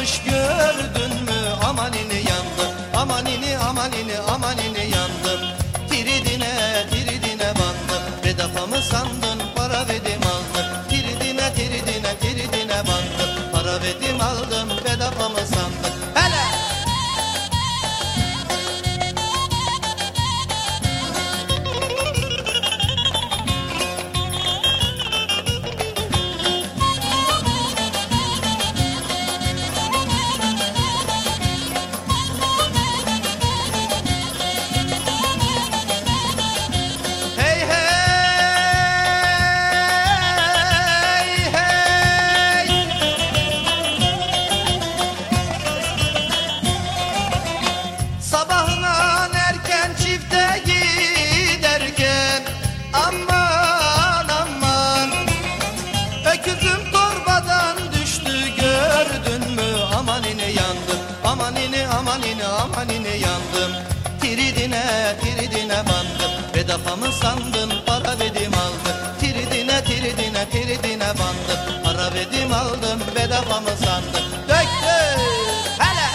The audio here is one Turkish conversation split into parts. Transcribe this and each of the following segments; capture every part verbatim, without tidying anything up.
varmış gördün mü? Amanini yandım, amanini amanini amanini yandım. Tiridine tiridine bandım, bedava mı sandın para verdim aldım. Tiridine tiridine tiridine bandım, para verdim aldım, bedava mı sandın? Hele! Sabahından erken çifte giderken aman aman, öküzüm torbadan düştü gördün mü? Amanini yandım, amanini amanini amanini yandım. Tiridine tiridine bandım, bedava mı sandın para verdim aldım. Tiridine tiridine tiridine bandım, para verdim aldım, bedava mı sandın? Döktü hele!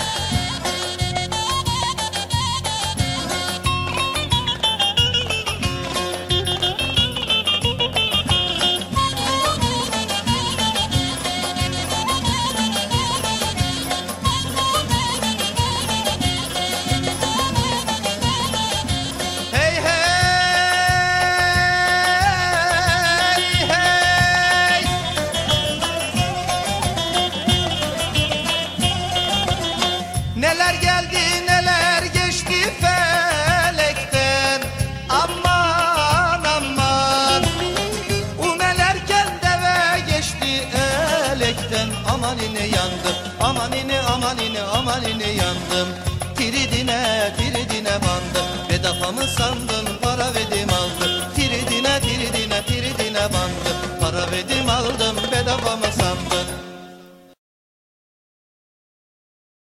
Neler geldi neler geçti felekten, aman aman. Un elerken deve geçti elekten, amanini yandım, amanini amanini amanini yandım. Tiridine tiridine bandım, bedava mı sandın